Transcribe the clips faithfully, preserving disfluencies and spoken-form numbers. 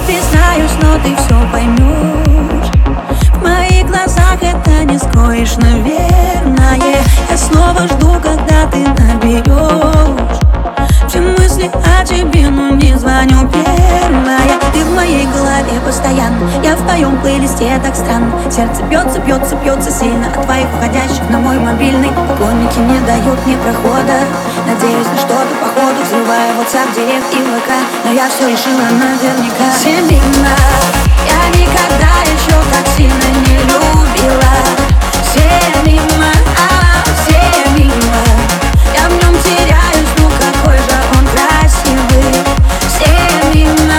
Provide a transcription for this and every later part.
признаюсь, но ты все поймешь. В моих глазах это не скроешь, наверное. Я снова жду, когда ты наберешь. Все мысли о тебе, но не звоню первая. Ты в моей голове постоянно, я в твоем плейлисте, так странно. Сердце бьется, бьется, бьется сильно от твоих входящих на мой мобильный. Поклонники не дают мне прохода. Надеюсь на что-то по ходу, взрывая WhatsApp, Директ и ВК. Но я все решила наверняка. Семена, я никогда еще так сильно не любила. Все мимо, а все мимо. Я в нем теряюсь, ну какой же он красивый. Все мимо,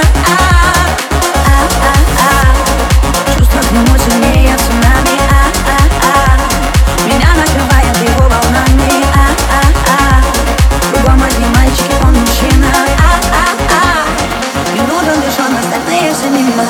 а-а-а. Чувства к нему сильнее цунами, а-а-а. Меня накрывает его волнами, а-а-а. Кругом одни мальчики, он мужчина, а-а-а. Минута лишён, остальные все мимо.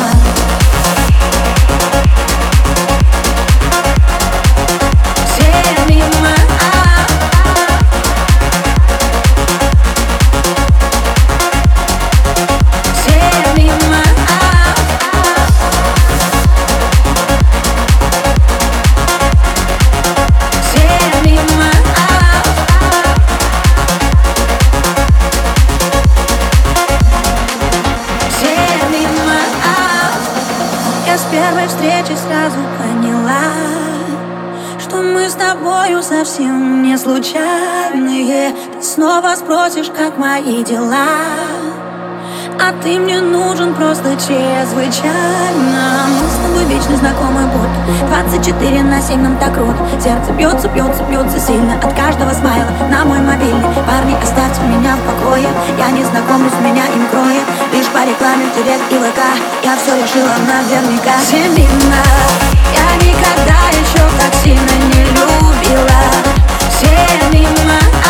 Я с первой встречи сразу поняла, что мы с тобою совсем не случайные. Ты снова спросишь, как мои дела, а ты мне нужен просто чрезвычайно. Мы с тобой вечно знакомы, будто двадцать четыре на семь нам так круто. Сердце бьется, бьется, бьется сильно от каждого смайла на мой мобильный. Парни, оставьте меня в покое, я не знакомлюсь, меня им кроет. Лишь по рекламе в Директ и ВК я все решила наверняка. Семена, я никогда еще так сильно не любила. Все мимо.